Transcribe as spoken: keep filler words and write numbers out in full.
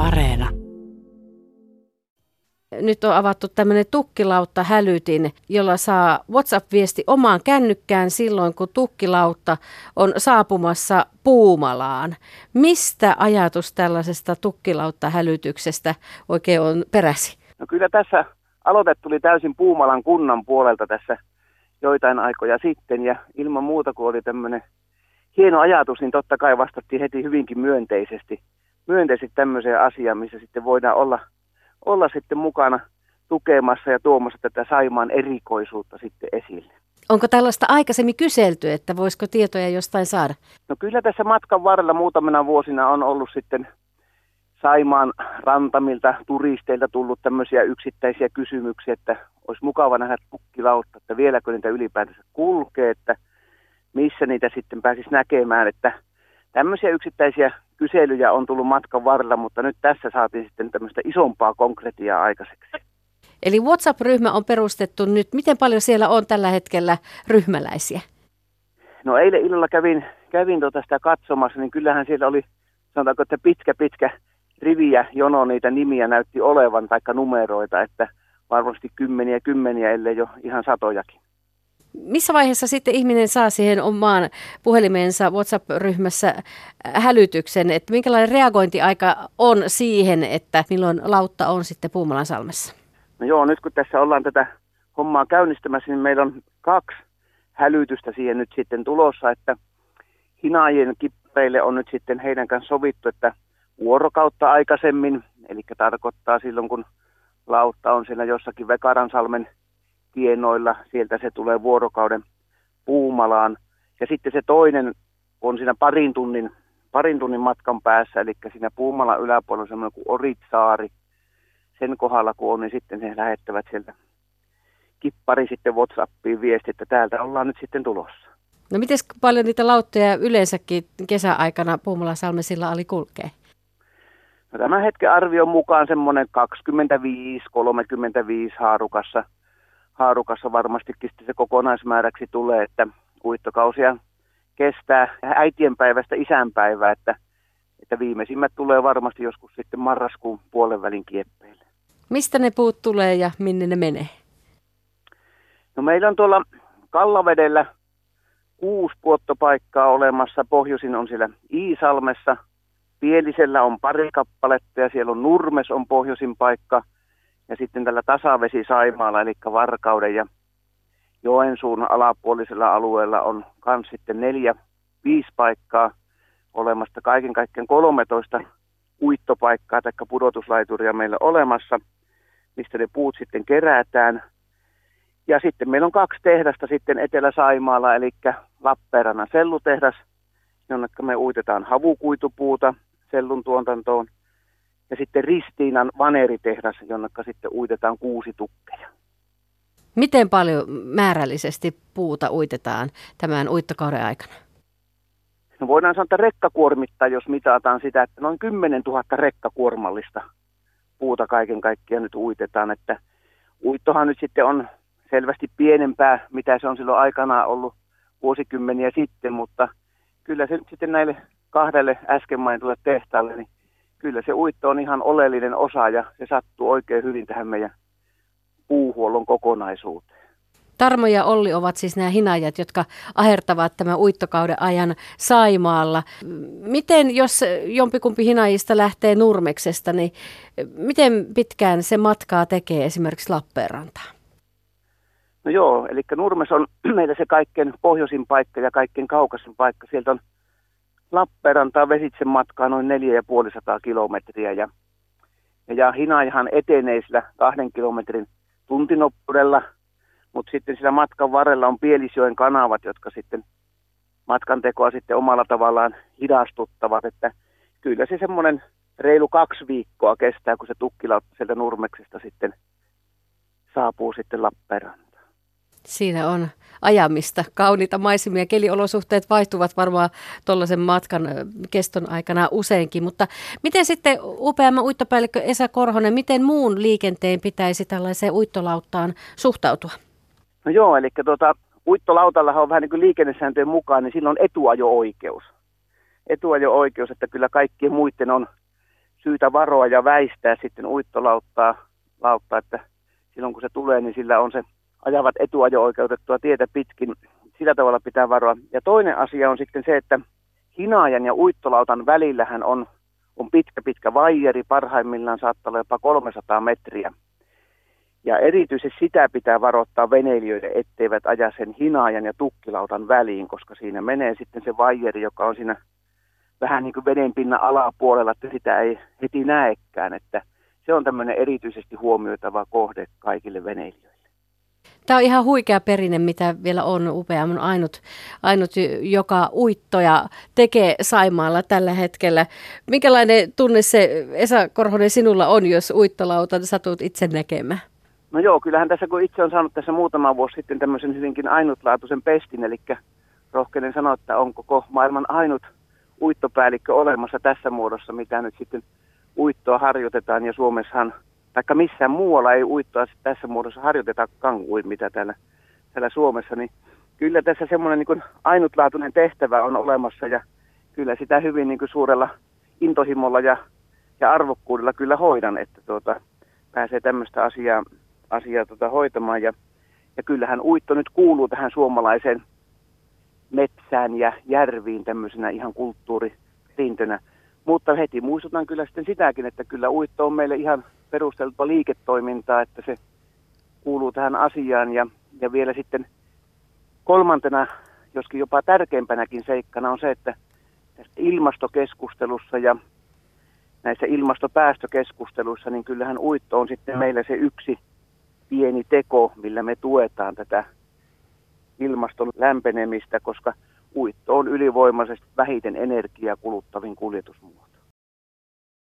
Areena. Nyt on avattu tämmöinen tukkilautta hälytin, jolla saa WhatsApp-viesti omaan kännykkään silloin, kun tukkilautta on saapumassa Puumalaan. Mistä ajatus tällaisesta tukkilautta-hälytyksestä oikein on peräsi? No kyllä tässä aloite tuli täysin Puumalan kunnan puolelta tässä joitain aikoja sitten, ja ilman muuta kun oli tämmöinen hieno ajatus, niin totta kai vastattiin heti hyvinkin myönteisesti. Myönteisesti tämmöiseen asiaan, missä sitten voidaan olla, olla sitten mukana tukemassa ja tuomassa tätä Saimaan erikoisuutta sitten esille. Onko tällaista aikaisemmin kyselty, että voisiko tietoja jostain saada? No kyllä tässä matkan varrella muutamina vuosina on ollut sitten Saimaan rantamilta turisteilta tullut tämmöisiä yksittäisiä kysymyksiä, että olisi mukava nähdä tukkilautta, että vieläkö niitä ylipäätänsä kulkee, että missä niitä sitten pääsisi näkemään, että tämmöisiä yksittäisiä kyselyjä on tullut matkan varrella, mutta nyt tässä saatiin sitten tämmöistä isompaa konkretiaa aikaiseksi. Eli WhatsApp-ryhmä on perustettu nyt. Miten paljon siellä on tällä hetkellä ryhmäläisiä? No eilen illalla kävin, kävin tuota sitä katsomassa, niin kyllähän siellä oli, sanotaanko, että pitkä pitkä riviä jono niitä nimiä näytti olevan, taikka numeroita, että varmasti kymmeniä kymmeniä, ellei jo ihan satojakin. Missä vaiheessa sitten ihminen saa siihen omaan puhelimeensa WhatsApp-ryhmässä hälytyksen, että minkälainen reagointiaika on siihen, että milloin lautta on sitten Puumalansalmessa? No joo, nyt kun tässä ollaan tätä hommaa käynnistämässä, niin meillä on kaksi hälytystä siihen nyt sitten tulossa, että hinaajien kippeille on nyt sitten heidän kanssa sovittu, että vuorokautta aikaisemmin, eli tarkoittaa silloin kun lautta on siellä jossakin Vekaransalmen tienoilla, sieltä se tulee vuorokauden Puumalaan. Ja sitten se toinen on siinä parin tunnin, parin tunnin matkan päässä, eli siinä Puumalan yläpuolella on semmoinen kuin Oritsaari. Sen kohdalla kun on, niin sitten he lähettävät sieltä kippari sitten WhatsAppiin viesti, että täältä ollaan nyt sitten tulossa. No miten paljon niitä lauttoja yleensäkin kesäaikana Puumalansalmesilla ali kulkee? No tämän hetken arvion mukaan semmoinen kaksikymmentäviisi kolmekymmentäviisi haarukassa. Haarukassa varmastikin se kokonaismääräksi tulee, että uittokausia kestää äitienpäivästä isänpäivää, että, että viimeisimmät tulee varmasti joskus sitten marraskuun puolen välin kieppeille. Mistä ne puut tulee ja minne ne menee? No meillä on tuolla Kallavedellä kuusi puottopaikkaa olemassa. Pohjoisin on siellä Iisalmessa, Pielisellä on pari kappaletta ja siellä on Nurmes on pohjoisin paikka. Ja sitten tällä tasavesi Saimaalla, eli Varkauden ja Joensuun alapuolisella alueella on myös sitten neljä, viisi paikkaa olemassa. Kaiken kaikkiaan kolmetoista uittopaikkaa tai pudotuslaituria meillä olemassa, mistä ne puut sitten kerätään. Ja sitten meillä on kaksi tehdasta sitten Etelä-Saimaalla, eli Lappeenrannan sellutehdas, jonne me uitetaan havukuitupuuta sellun tuotantoon. Ja sitten Ristiinan vaneritehdas, jonne sitten uitetaan kuusitukkeja. Miten paljon määrällisesti puuta uitetaan tämän uittokauden aikana? No voidaan sanoa, että rekkakuormittaa, jos mitataan sitä, että noin kymmenen tuhatta rekkakuormallista puuta kaiken kaikkiaan nyt uitetaan. Että uittohan nyt sitten on selvästi pienempää, mitä se on silloin aikanaan ollut vuosikymmeniä sitten, mutta kyllä se nyt sitten näille kahdelle äsken mainitulle tehtaalle, niin kyllä se uitto on ihan oleellinen osa ja se sattuu oikein hyvin tähän meidän puuhuollon kokonaisuuteen. Tarmo ja Olli ovat siis nämä hinaajat, jotka ahertavat tämän uittokauden ajan Saimaalla. Miten, jos jompikumpi hinaajista lähtee Nurmeksesta, niin miten pitkään se matkaa tekee esimerkiksi Lappeenrantaan? No joo, eli Nurmes on meillä se kaikkein pohjoisin paikka ja kaikkein kaukaisin paikka. Sieltä on Lappeenrantaan vesitsen matkaa noin neljä ja puolisataa kilometriä ja, ja, ja hinaajahan etenee sillä kahden kilometrin tuntinoppuudella, mutta sitten sillä matkan varrella on Pielisjoen kanavat, jotka sitten matkan tekoa sitten omalla tavallaan hidastuttavat, että kyllä se semmoinen reilu kaksi viikkoa kestää, kun se tukkilautta sieltä Nurmeksesta sitten saapuu sitten Lappeenrantaan. Siinä on ajamista, kauniita maisemia, keliolosuhteet vaihtuvat varmaan tuollaisen matkan keston aikana useinkin, mutta miten sitten U P M-uittopäällikkö Esa Korhonen, miten muun liikenteen pitäisi tällaiseen uittolauttaan suhtautua? No joo, eli tuota, uittolautallahan on vähän niin kuin liikennesääntöjen mukaan, niin silloin on etuajo-oikeus. Etuajo-oikeus, että kyllä kaikkien muiden on syytä varoa ja väistää sitten uittolauttaa, lauttaa, että silloin kun se tulee, niin sillä on se ajavat etuajo-oikeutettua tietä pitkin. Sillä tavalla pitää varoa. Ja toinen asia on sitten se, että hinaajan ja uittolautan välillähän on, on pitkä pitkä vaijeri, parhaimmillaan saattaa olla jopa kolmesataa metriä. Ja erityisesti sitä pitää varoittaa veneilijöille, etteivät aja sen hinaajan ja tukkilautan väliin, koska siinä menee sitten se vaijeri, joka on siinä vähän niin kuin vedenpinnan alapuolella, että sitä ei heti näekään. Että se on tämmöinen erityisesti huomioitava kohde kaikille veneilijöille. Tämä on ihan huikea perinne, mitä vielä on. Upea. On ainut, ainut, joka uittoja tekee Saimaalla tällä hetkellä. Minkälainen tunne se, Esa Korhonen, sinulla on, jos uittolautan satut itse näkemään? No joo, kyllähän tässä kun itse on saanut tässä muutama vuosi sitten tämmöisen hyvinkin ainutlaatuisen pestin, eli rohkenen sanoa, että on koko maailman ainut uittopäällikkö olemassa tässä muodossa, mitä nyt sitten uittoa harjoitetaan, ja Suomessahan, taikka missään muualla ei uittoa tässä muodossa harjoitetakaan kuin mitä täällä, täällä Suomessa, niin kyllä tässä semmoinen niin kuin ainutlaatuinen tehtävä on olemassa, ja kyllä sitä hyvin niin kuin suurella intohimolla ja, ja arvokkuudella kyllä hoidan, että tuota, pääsee tämmöistä asiaa, asiaa tuota hoitamaan, ja, ja kyllähän uitto nyt kuuluu tähän suomalaiseen metsään ja järviin tämmöisenä ihan kulttuuriperintönä. Mutta heti muistutan kyllä sitten sitäkin, että kyllä uitto on meille ihan perusteltua liiketoimintaa, että se kuuluu tähän asiaan. Ja, ja vielä sitten kolmantena, joskin jopa tärkeimpänäkin seikkana on se, että tässä ilmastokeskustelussa ja näissä ilmastopäästökeskusteluissa, niin kyllähän uitto on sitten meillä se yksi pieni teko, millä me tuetaan tätä ilmaston lämpenemistä, koska uitto on ylivoimaisesti vähiten energiaa kuluttavin kuljetusmuoto.